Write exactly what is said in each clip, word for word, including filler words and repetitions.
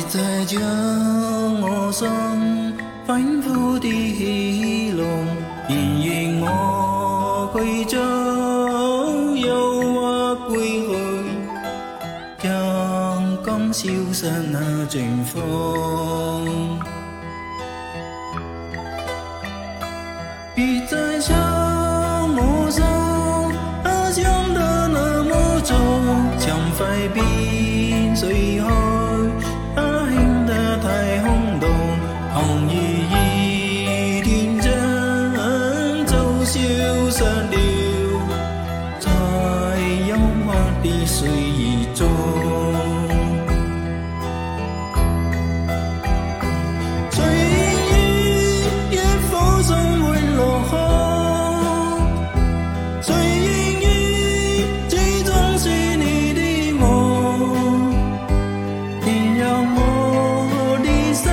再将我心反复的戲弄，然而我去將憂鬱歸去，將今消失那盡風。別再想我手，它想得那麼重，像塊冰碎開。 紅雨一天真就消失了，在憂鬱的歲月中。隨雨一顆心會落空，隨雨最終是你的夢，你讓我的心。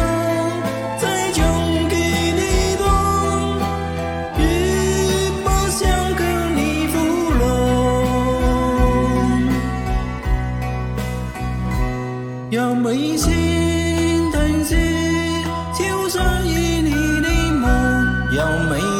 要眉心叹息，就算与你的夢，要眉。